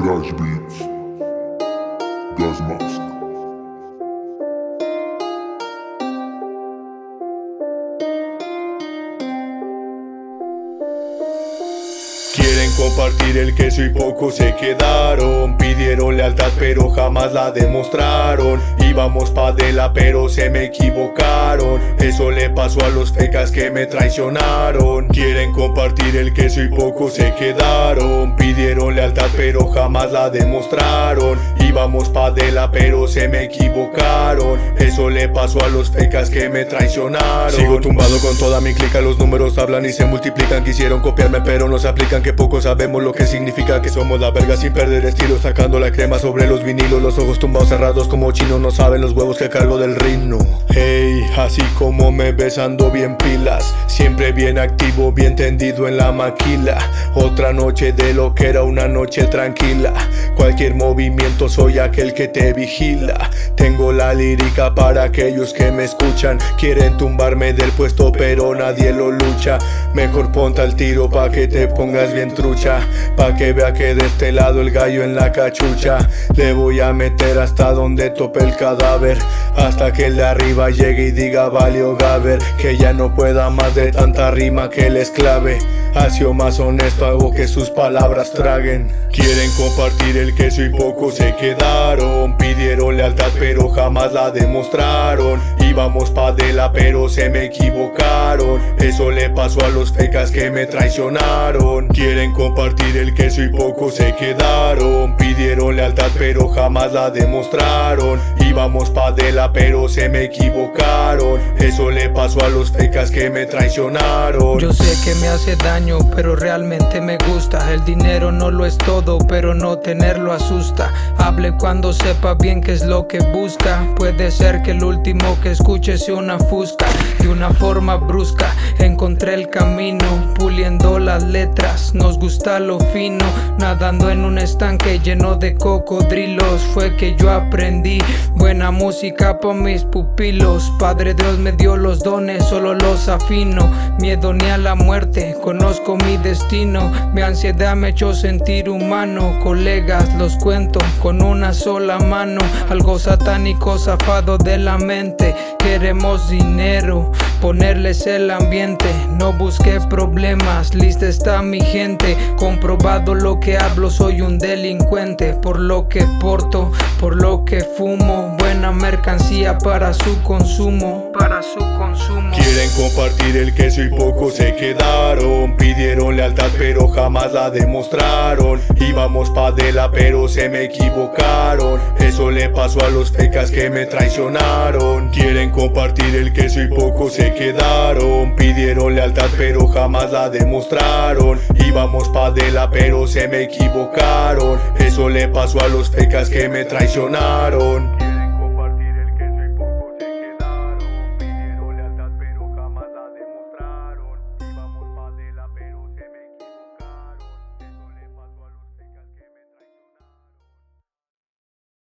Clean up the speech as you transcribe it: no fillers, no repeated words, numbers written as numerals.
Crash Beats, Gas Mask. Quieren compartir el queso y pocos se quedaron. Pidieron lealtad pero jamás la demostraron. Íbamos pa' dela pero se me equivocaron. Eso le pasó a los fecas que me traicionaron. Quieren compartir el queso y pocos se quedaron. Pidieron lealtad pero jamás la demostraron. Íbamos pa' dela pero se me equivocaron. Eso le pasó a los fecas que me traicionaron. Sigo tumbado con toda mi clica. Los números hablan y se multiplican. Quisieron copiarme pero no se aplican. Que poco sabemos lo que significa que somos la verga sin perder estilo. Sacando la crema sobre los vinilos. Los ojos tumbados cerrados como chinos. No saben los huevos que cargo del reino. Hey, así como me ves ando bien pilas. Siempre bien activo, bien tendido en la maquila. Otra noche de lo que era una noche tranquila. Cualquier movimiento soy aquel que te vigila. Tengo la lírica para aquellos que me escuchan. Quieren tumbarme del puesto pero nadie lo lucha. Mejor ponte al tiro pa' que te pongas bien trucha. Pa' que vea que de este lado el gallo en la cachucha. Le voy a meter hasta donde tope el cadáver. Hasta que el de arriba llegue y diga valió Gaber. Que ya no pueda más de tanta rima que les clave. Ha sido más honesto, hago que sus palabras traguen. Quieren compartir el queso y pocos se quedaron. Pidieron lealtad pero jamás la demostraron. Íbamos pa' dela pero se me equivocaron. Eso le pasó a los fecas que me traicionaron. Quieren compartir el queso y pocos se quedaron. Pidieron lealtad pero jamás la demostraron. Íbamos pa' dela pero se me equivocaron. Eso le pasó a los fecas que me traicionaron. Yo sé que me hace daño pero realmente me gusta. El dinero no lo es todo pero no tenerlo asusta. Hable cuando sepa bien qué es lo que busca. Puede ser que el último que escuche sea una fusca. De una forma brusca encontré el camino, puliendo las letras, nos gusta lo fino. Nadando en un estanque lleno de cocodrilos fue que yo aprendí buena música pa' mis pupilos. Padre Dios me dio los dones, solo los afino. Miedo ni a la muerte, conozco mi destino. Mi ansiedad me echó sentir humano. Colegas, los cuento con una sola mano. Algo satánico zafado de la mente. Queremos dinero, ponerles el ambiente. No busqué problemas, lista está mi gente. Comprobado lo que hablo, soy un delincuente. Por lo que porto, por lo que fumo. Buena mercancía para su consumo, para su consumo. Quieren compartir el queso y pocos se quedaron. Pidieron lealtad pero jamás la demostraron. Íbamos pa' dela pero se me equivocaron. Eso le pasó a los fecas que me traicionaron. Quieren compartir el queso y pocos se quedaron. Pidieron lealtad pero jamás la demostraron. Íbamos pa' dela pero se me equivocaron. Eso le pasó a los fecas que me traicionaron.